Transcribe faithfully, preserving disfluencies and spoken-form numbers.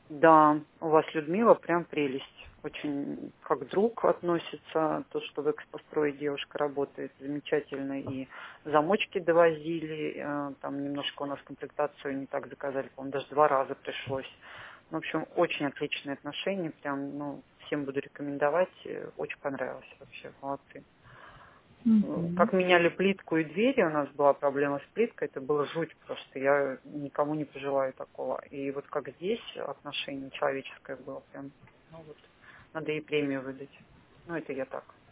Да, у вас Людмила прям прелесть. Очень как друг относится. То, что в экспострое девушка работает, замечательно. И замочки довозили. э, Там немножко у нас комплектацию не так заказали. По-моему, даже два раза пришлось. Ну, в общем, очень отличные отношения. Прям, ну, всем буду рекомендовать. э, Очень понравилось вообще. Молодцы. М, Мгм. Как меняли плитку и двери, у нас была проблема с плиткой, это было жуть просто, я никому не пожелаю такого. И вот как здесь отношение человеческое было прям, ну вот, надо ей премию выдать. Ну это я так.